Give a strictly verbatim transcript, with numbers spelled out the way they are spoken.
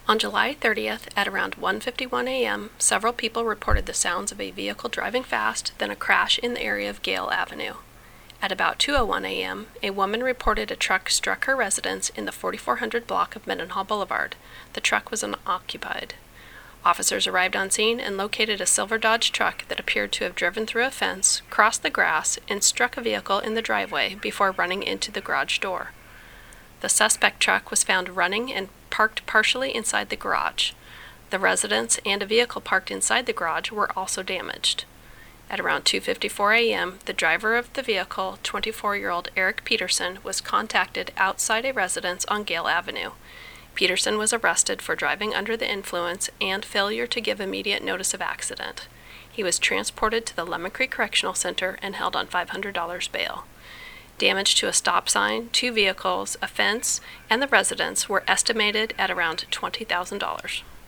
On July thirtieth, at around one fifty-one a m, several people reported the sounds of a vehicle driving fast, then a crash in the area of Gale Avenue. At about two oh one a m, a woman reported a truck struck her residence in the forty-four hundred block of Mendenhall Boulevard. The truck was unoccupied. Officers arrived on scene and located a silver Dodge truck that appeared to have driven through a fence, crossed the grass, and struck a vehicle in the driveway before running into the garage door. The suspect truck was found running and parked partially inside the garage. The residence and a vehicle parked inside the garage were also damaged. At around two fifty-four a m, the driver of the vehicle, twenty-four-year-old Eric Peterson, was contacted outside a residence on Gale Avenue. Peterson was arrested for driving under the influence and failure to give immediate notice of accident. He was transported to the Lemon Creek Correctional Center and held on five hundred dollars bail. Damage to a stop sign, two vehicles, a fence, and the residence were estimated at around twenty thousand dollars.